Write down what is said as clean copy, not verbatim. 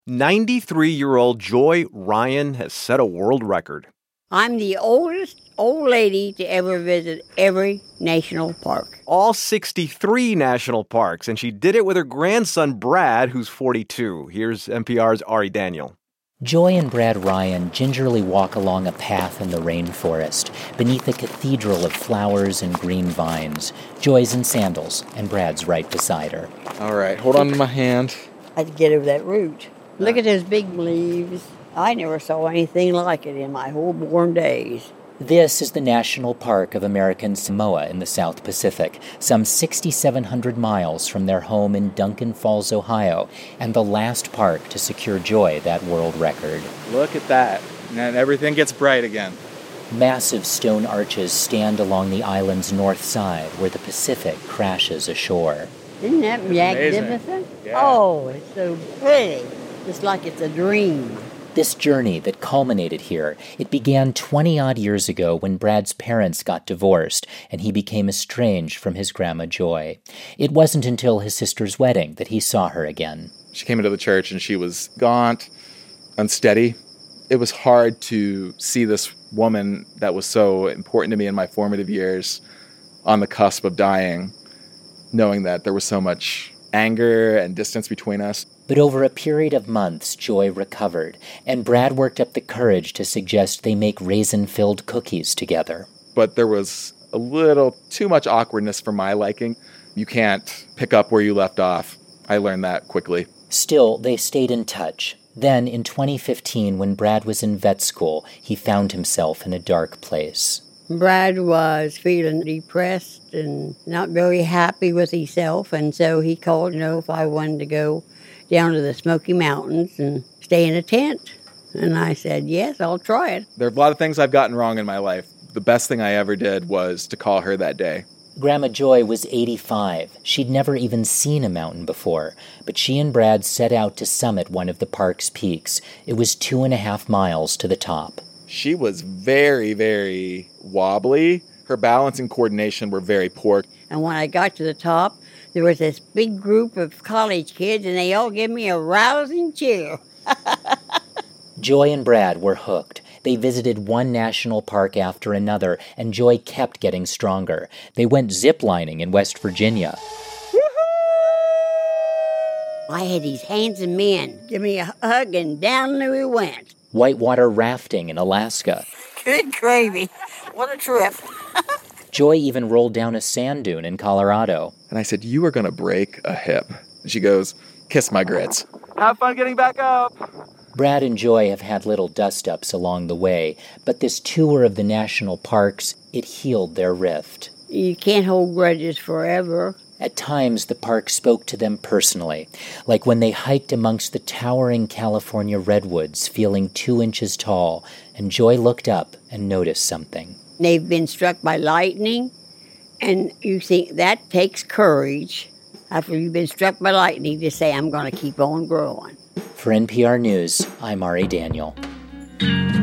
93-year-old Joy Ryan has set a world record. I'm the oldest old lady to ever visit every national park. All 63 national parks, and she did it with her grandson Brad, who's 42. Here's NPR's Ari Daniel. Joy and Brad Ryan gingerly walk along a path in the rainforest, beneath a cathedral of flowers and green vines. Joy's in sandals, and Brad's right beside her. All right, hold on to my hand. I had to get over that root. Look at those big leaves. I never saw anything like it in my whole born days. This is the National Park of American Samoa in the South Pacific, some 6,700 miles from their home in Duncan Falls, Ohio, and the last park to secure Joy that world record. Look at that. And everything gets bright again. Massive stone arches stand along the island's north side where the Pacific crashes ashore. Isn't that magnificent? Yeah. Oh, it's so pretty. It's like it's a dream. This journey that culminated here, it began 20-odd years ago when Brad's parents got divorced and he became estranged from his grandma Joy. It wasn't until his sister's wedding that he saw her again. She came into the church and she was gaunt, unsteady. It was hard to see this woman that was so important to me in my formative years on the cusp of dying, knowing that there was so much anger and distance between us. But over a period of months, Joy recovered, and Brad worked up the courage to suggest they make raisin-filled cookies together. But there was a little too much awkwardness for my liking. You can't pick up where you left off. I learned that quickly. Still, they stayed in touch. Then, in 2015, when Brad was in vet school, he found himself in a dark place. Brad was feeling depressed and not very happy with himself, and so he called to know if I wanted to go down to the Smoky Mountains and stay in a tent. And I said, yes, I'll try it. There are a lot of things I've gotten wrong in my life. The best thing I ever did was to call her that day. Grandma Joy was 85. She'd never even seen a mountain before, but she and Brad set out to summit one of the park's peaks. It was 2.5 miles to the top. She was very, very wobbly. Her balance and coordination were very poor. And when I got to the top, there was this big group of college kids, and they all gave me a rousing cheer. Joy and Brad were hooked. They visited one national park after another, and Joy kept getting stronger. They went ziplining in West Virginia. I had these handsome men give me a hug, and down we went. Whitewater rafting in Alaska. Good gravy. What a trip. Joy even rolled down a sand dune in Colorado. And I said, you are going to break a hip. She goes, kiss my grits. Have fun getting back up. Brad and Joy have had little dust-ups along the way, but this tour of the national parks, it healed their rift. You can't hold grudges forever. At times, the park spoke to them personally, like when they hiked amongst the towering California redwoods, feeling 2 inches tall, and Joy looked up and noticed something. They've been struck by lightning, and you think that takes courage after you've been struck by lightning to say, I'm going to keep on growing. For NPR News, I'm Ari Daniel.